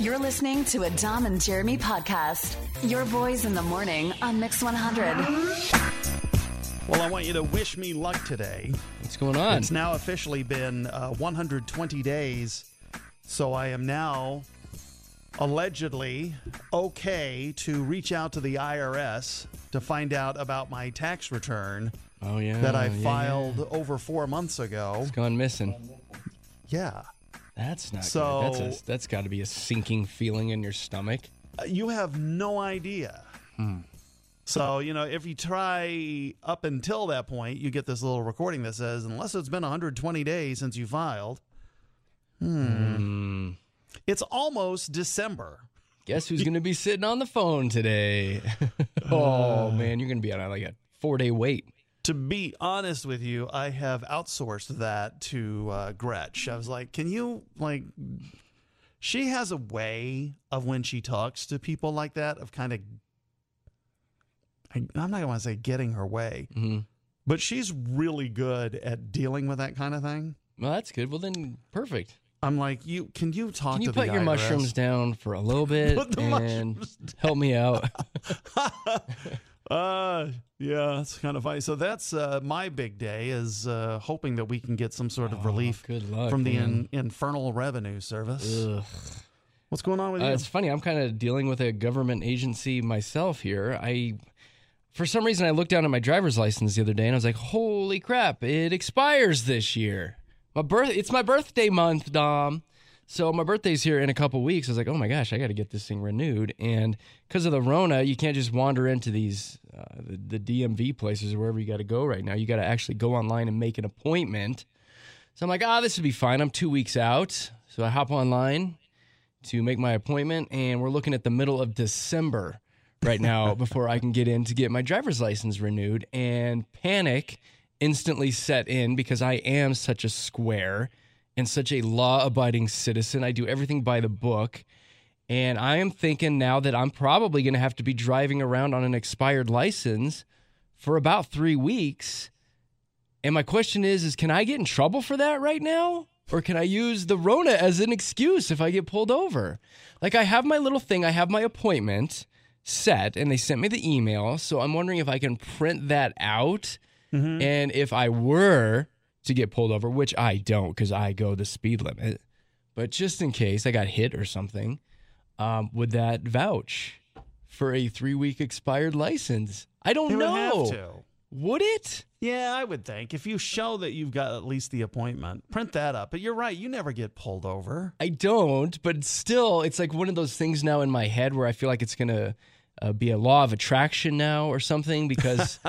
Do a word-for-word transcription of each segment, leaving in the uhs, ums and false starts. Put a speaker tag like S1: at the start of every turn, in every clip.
S1: You're listening to a Dom and Jeremy podcast. Your boys in the morning on Mix one hundred.
S2: Well, I want you to wish me luck today.
S3: What's going on?
S2: It's now officially been uh, one hundred twenty days, so I am now allegedly okay to reach out to the I R S to find out about my tax return
S3: oh, yeah,
S2: that I
S3: yeah,
S2: filed
S3: yeah.
S2: over four months ago.
S3: It's gone missing.
S2: Yeah.
S3: That's not
S2: So-
S3: good. That's, a, that's got to be a sinking feeling in your stomach.
S2: Uh, You have no idea.
S3: Hmm.
S2: So, you know, if you try up until that point, you get this little recording that says, unless it's been one hundred twenty days since you filed. Hmm.
S3: Mm.
S2: It's almost December.
S3: Guess who's going to be sitting on the phone today? oh, man, you're going to be on like a four-day wait.
S2: To be honest with you, I have outsourced that to uh, Gretch. I was like, can you, like, she has a way of when she talks to people like that of kind of, I, I'm not going to want to say getting her way,
S3: Mm-hmm.
S2: but she's really good at dealing with that kind of thing.
S3: Well, that's good. Well, then, perfect.
S2: I'm like, you can you talk
S3: Can you
S2: to
S3: put
S2: the
S3: your
S2: I R S?
S3: mushrooms down for a little bit
S2: Put the
S3: and
S2: mushrooms
S3: help me out?
S2: Uh, yeah, that's kind of funny. So that's uh, my big day is uh, hoping that we can get some sort of
S3: Oh,
S2: relief
S3: good luck,
S2: from the
S3: man.
S2: in, Infernal Revenue Service.
S3: Ugh.
S2: What's going on with
S3: Uh,
S2: you?
S3: it's funny. I'm kind of dealing with a government agency myself here. I, for some reason, I looked down at my driver's license the other day and I was like, "Holy crap! It expires this year. My birth. It's my birthday month, Dom. So my birthday's here in a couple weeks. I was like, oh my gosh, I got to get this thing renewed. And because of the Rona, you can't just wander into these uh, the, the D M V places or wherever you got to go right now. You got to actually go online and make an appointment. So I'm like, ah, this would be fine. I'm two weeks out. So I hop online to make my appointment, and we're looking at the middle of December right now before I can get in to get my driver's license renewed. And panic instantly set in because I am such a square and such a law-abiding citizen. I do everything by the book. And I am thinking now that I'm probably going to have to be driving around on an expired license for about three weeks. And my question is, is can I get in trouble for that right now? Or can I use the Rona as an excuse if I get pulled over? Like, I have my little thing. I have my appointment set, and they sent me the email. So I'm wondering if I can print that out.
S2: Mm-hmm.
S3: And if I were to get pulled over, which I don't because I go the speed limit, but just in case I got hit or something, um, would that vouch for a three-week expired license? I don't
S2: They would
S3: know.
S2: have to.
S3: Would it?
S2: Yeah, I would think. If you show that you've got at least the appointment, print that up. But you're right, you never get pulled over.
S3: I don't, but still, it's like one of those things now in my head where I feel like it's going to uh, be a law of attraction now or something because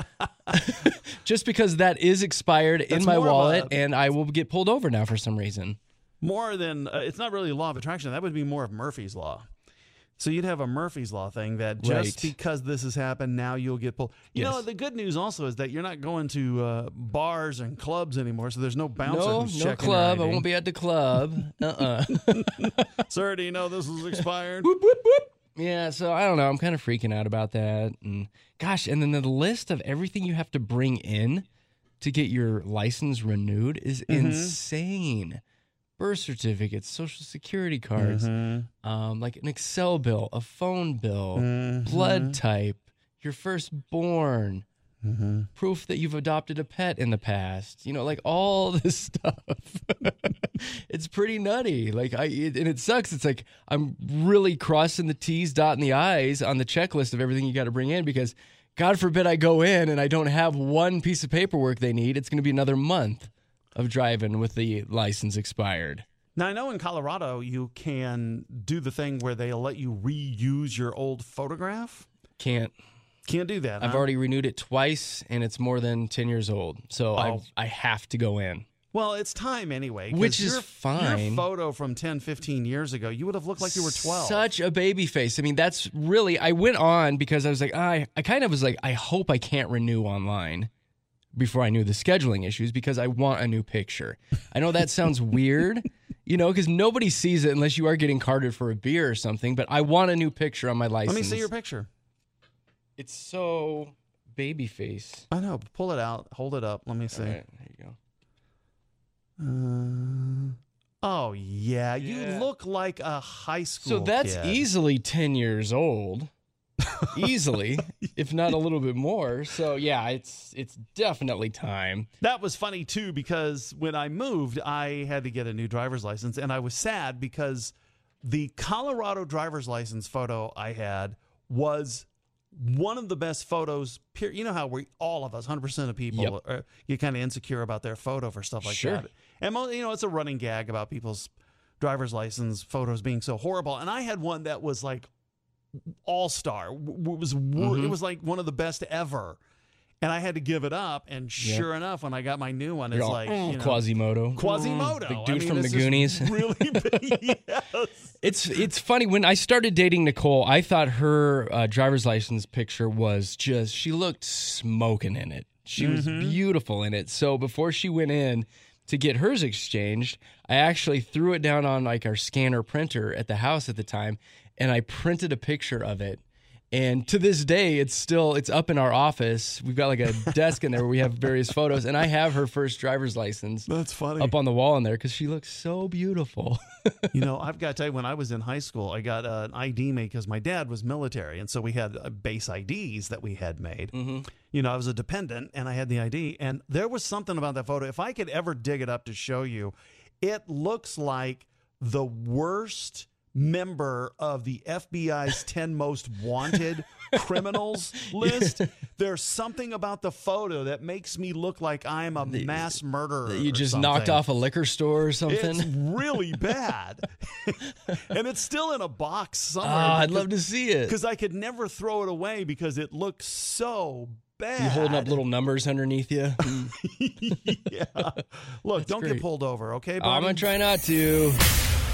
S3: just because that is expired
S2: That's
S3: in my
S2: more of
S3: wallet
S2: a-
S3: and I will get pulled over now for some reason.
S2: More than, uh, it's not really a law of attraction. That would be more of Murphy's Law. So you'd have a Murphy's Law thing that just
S3: Right.
S2: because this has happened, now you'll get pulled. You
S3: Yes.
S2: know, the good news also is that you're not going to uh, bars and clubs anymore, so there's no bouncer
S3: No,
S2: who's
S3: no
S2: checking your
S3: club. I
S2: I D.
S3: won't be at the club. Uh-uh.
S2: Sir, do you know this is expired?
S3: Whoop, whoop, whoop. Yeah, so I don't know. I'm kind of freaking out about that. And gosh, and then the list of everything you have to bring in to get your license renewed is
S2: Mm-hmm.
S3: insane. Birth certificates, social security cards,
S2: Mm-hmm.
S3: um, like an Excel bill, a phone bill,
S2: Mhm.
S3: blood type, your firstborn,
S2: Mm-hmm.
S3: proof that you've adopted a pet in the past, you know, like all this stuff. It's pretty nutty. Like I, it, and it sucks. It's like I'm really crossing the T's, dotting the I's on the checklist of everything you got to bring in because God forbid I go in and I don't have one piece of paperwork they need. It's going to be another month of driving with the license expired.
S2: Now, I know in Colorado you can do the thing where they'll let you reuse your old photograph.
S3: Can't.
S2: Can't do that.
S3: I've
S2: huh?
S3: already renewed it twice and it's more than ten years old. So
S2: Oh.
S3: I I have to go in.
S2: Well, it's time anyway. 'cause
S3: Which is
S2: your,
S3: fine.
S2: Your photo from ten, fifteen years ago, you would have looked like you were twelve.
S3: Such a baby face. I mean, that's really, I went on because I was like, I, I kind of was like, I hope I can't renew online before I knew the scheduling issues because I want a new picture. I know that sounds weird, you know, because nobody sees it unless you are getting carded for a beer or something, but I want a new picture on my license.
S2: Let me see your picture.
S3: It's so baby face.
S2: I know. Pull it out. Hold it up. Let me see.
S3: All right, there you go.
S2: Uh, Oh, yeah.
S3: Yeah.
S2: You look like a high school
S3: So that's
S2: kid.
S3: easily ten years old. Easily, if not a little bit more. So yeah, it's it's definitely time.
S2: That was funny, too, because when I moved, I had to get a new driver's license, and I was sad because the Colorado driver's license photo I had was one of the best photos. Per- you know how we, all of us, one hundred percent of people,
S3: Yep.
S2: are, get kind of insecure about their photo for stuff like
S3: Sure.
S2: that. And, mo- you know, it's a running gag about people's driver's license photos being so horrible. And I had one that was like all-star. W- It was,
S3: Mm-hmm.
S2: it was like one of the best ever. And I had to give it up. And sure enough, when I got my new one, it's
S3: You're all,
S2: like,
S3: "Mm,
S2: you know,
S3: Quasimodo.
S2: Quasimodo.
S3: The dude
S2: I mean,
S3: from
S2: it's
S3: the
S2: just
S3: Goonies.
S2: Really big. Yes.
S3: It's it's funny when I started dating Nicole. I thought her uh, driver's license picture was just she looked smoking in it. She was beautiful in it. So before she went in to get hers exchanged, I actually threw it down on like our scanner printer at the house at the time, and I printed a picture of it. And to this day, it's still it's up in our office. We've got like a desk in there where we have various photos, and I have her first driver's license
S2: That's funny.
S3: up on the wall in there because she looks so beautiful.
S2: You know, I've got to tell you, when I was in high school, I got uh, an I D made because my dad was military. And so we had uh, base I Ds that we had made.
S3: Mm-hmm.
S2: You know, I was a dependent and I had the I D. And there was something about that photo. If I could ever dig it up to show you, it looks like the worst member of the F B I's ten most wanted criminals list. There's something about the photo that makes me look like I'm a mass murderer.
S3: You
S2: or
S3: just
S2: something.
S3: knocked off a liquor store or something.
S2: It's really bad. And it's still in a box somewhere.
S3: Ah, I'd love to see it.
S2: Because I could never throw it away because it looks so bad.
S3: You holding up little numbers underneath you?
S2: Yeah. Look, don't
S3: great.
S2: get pulled over, okay,
S3: I'm
S2: buddy?
S3: going to try not to.